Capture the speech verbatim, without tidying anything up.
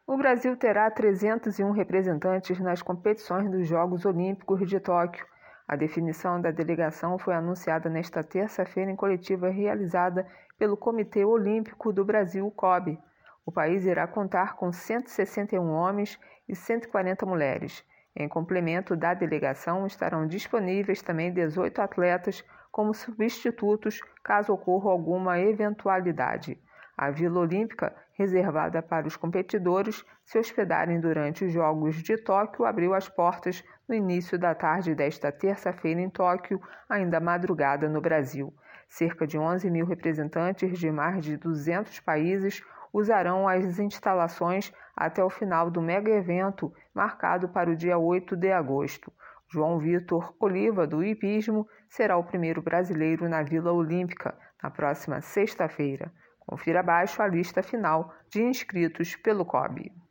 O Brasil terá trezentos e um representantes nas competições dos Jogos Olímpicos de Tóquio. A definição da delegação foi anunciada nesta terça-feira em coletiva realizada pelo Comitê Olímpico do Brasil, C O B. O país irá contar com cento e sessenta e um homens e cento e quarenta mulheres. Em complemento da delegação, estarão disponíveis também dezoito atletas como substitutos caso ocorra alguma eventualidade. A Vila Olímpica, reservada para os competidores se hospedarem durante os Jogos de Tóquio, abriu as portas no início da tarde desta terça-feira em Tóquio, ainda madrugada no Brasil. Cerca de onze mil representantes de mais de duzentos países usarão as instalações até o final do mega-evento, marcado para o dia oito de agosto. João Vitor Oliva, do hipismo, será o primeiro brasileiro na Vila Olímpica, na próxima sexta-feira. Confira abaixo a lista final de inscritos pelo C O B.